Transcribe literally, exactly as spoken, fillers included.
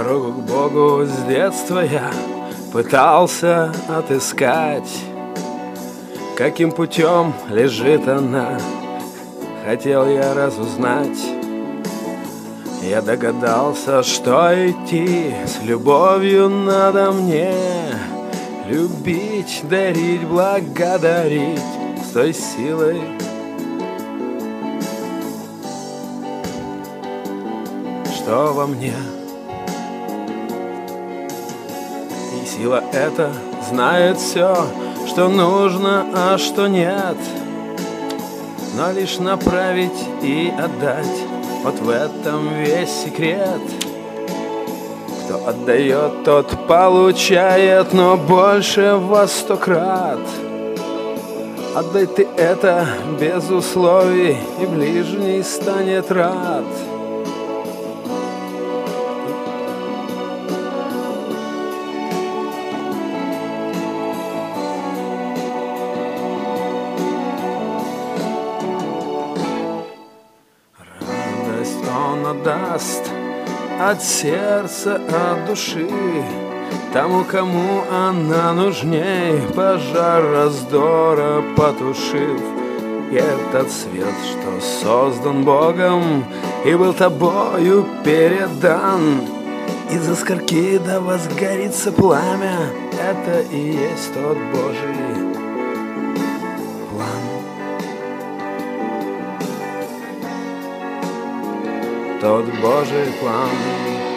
Дорогу к Богу с детства я пытался отыскать. Каким путем лежит она, хотел я разузнать. Я догадался, что идти с любовью надо мне, любить, дарить, благодарить с той силой, что во мне. И сила эта знает все, что нужно, а что нет, но лишь направить и отдать. Вот в этом весь секрет. Кто отдает, тот получает, но больше во сто крат. Отдай ты это без условий, и ближний станет рад. Он отдаст от сердца, от души тому, кому она нужней, пожар раздора потушив. И этот свет, что создан Богом и был тобою передан, из искорки да возгорится пламя, это и есть тот Божий план. Тот Божий план.